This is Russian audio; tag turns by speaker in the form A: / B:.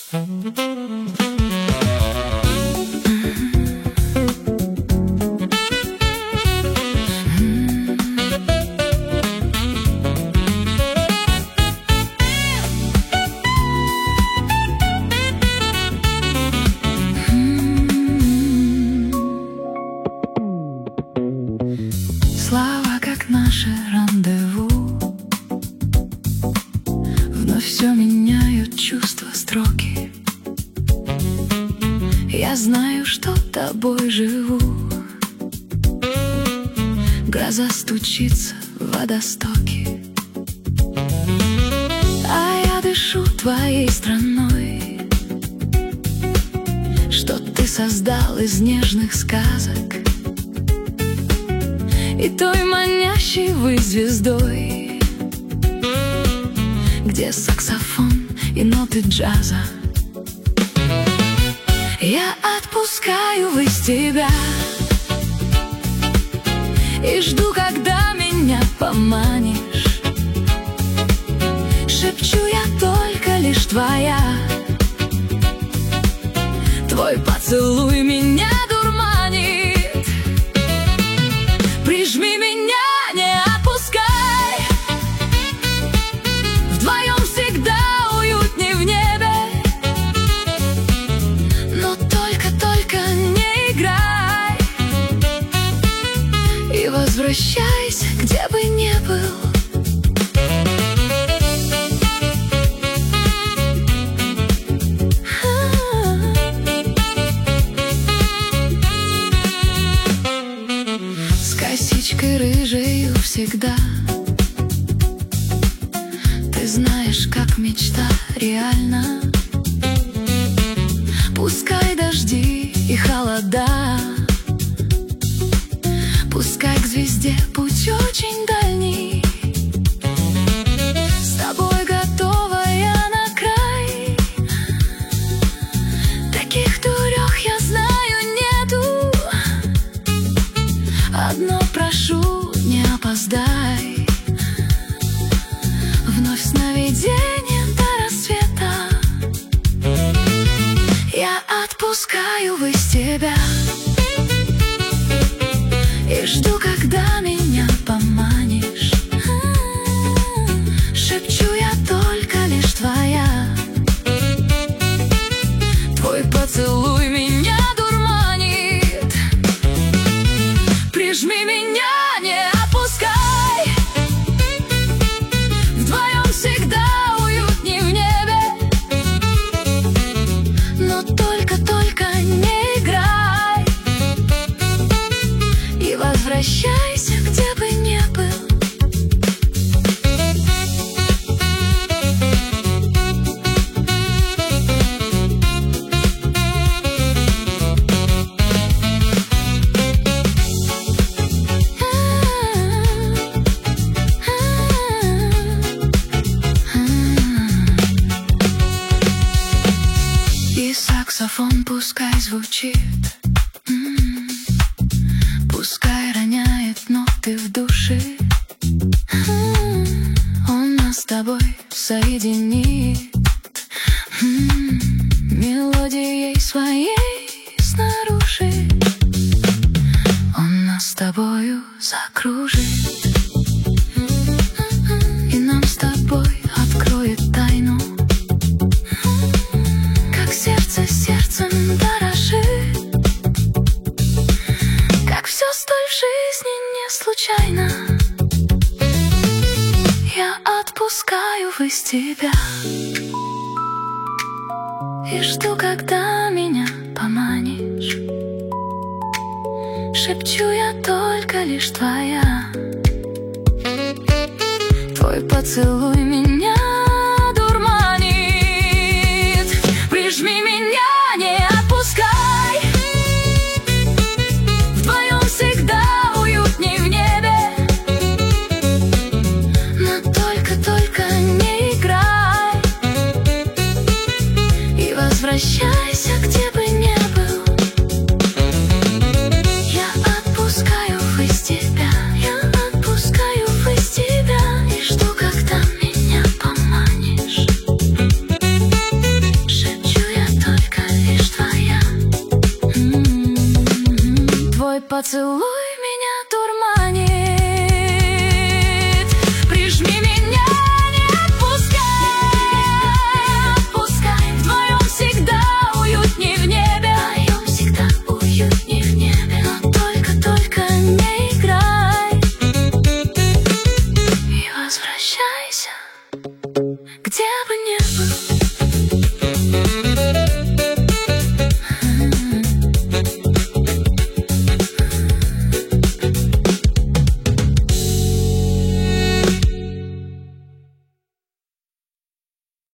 A: Слова, как наше рандеву, вновь все меняют чувства строки. Я знаю, что тобой живу. Гроза стучится в водостоки, а я дышу твоей страной, что ты создал из нежных сказок и той манящей ввысь звездой, где саксофон и ноты джаза. Я отпускаю ввысь тебя и жду, когда меня поманишь. Шепчу я только лишь твоя, твой поцелуй меня дурманит. Прижми меня, не отпускай, вдвоем всегда уютней в небе. Но только не играй и возвращайся, где бы ни был. Косичкой рыжею всегда, ты знаешь, как мечта реальна. Пускай дожди и холода, пускай к звезде путь очень дальний. С тобой готова я на край, таких дурех, я знаю, нету. Одно прошу, не опоздай, вновь сновидением до рассвета. Я отпускаю ввысь тебя и жду, когда меня поманишь. Шепчу я только лишь твоя, твой поцелуй меня дурманит. Прижми меня, не отпускай, вдвоем всегда уютней в небе. Но только не играй и возвращайся, где бы ни был. И саксофон пускай звучит, пускай роняет ноты в душе. Он нас с тобой соединит мелодией своей снаружи. Он нас с тобою закружит и нам с тобой откроет тайну. Сердце сердцем дорожит, как все столь в жизни не случайно. Я отпускаю ввысь тебя и жду, когда меня поманишь. Шепчу я только лишь твоя, твой поцелуй меня дурманит. Прижми меня, не отпускай, вдвоем всегда уютней в небе. Но только не играй и возвращайся, где бы ни был. Я отпускаю ввысь тебя, я отпускаю ввысь тебя и жду, когда меня поманишь. Шепчу Поцелуй